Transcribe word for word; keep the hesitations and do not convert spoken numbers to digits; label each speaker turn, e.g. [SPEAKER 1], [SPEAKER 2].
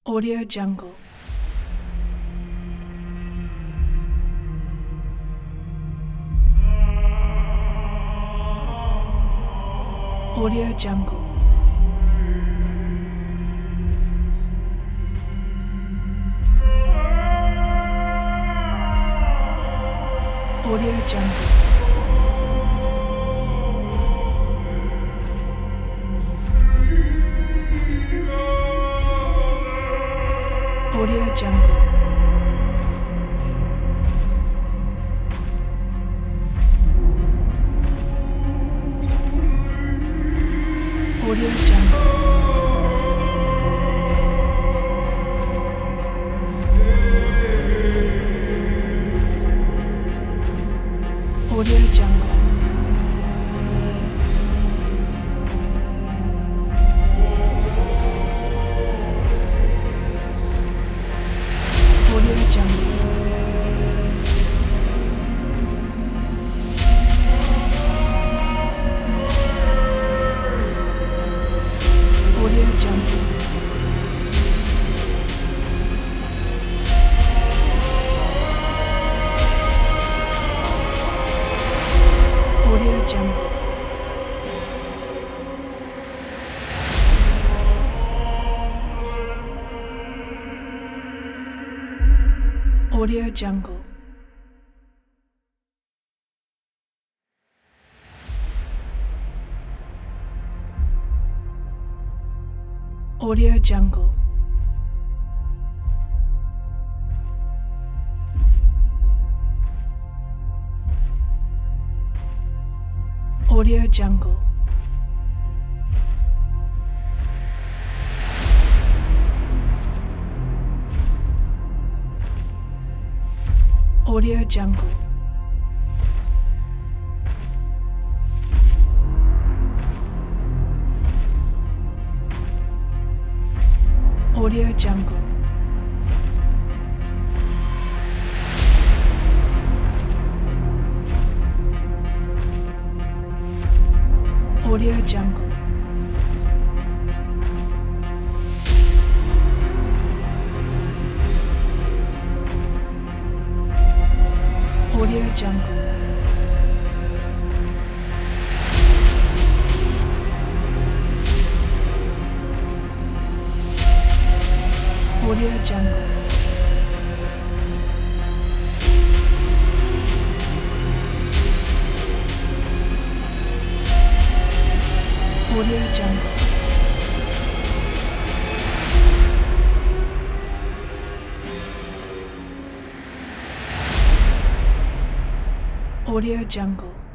[SPEAKER 1] Audio Jungle. Audio Jungle. Audio Jungle. Audio Jungle. Audio Jungle. Audio Jungle. Audio Jungle. Audio Jungle. Audio Jungle. Audio Jungle. Audio Jungle. Audio Jungle. Audio Jungle. Audio Jungle. Audio Jungle. Audio Jungle. Audio Jungle. Audio Jungle. Audio Jungle.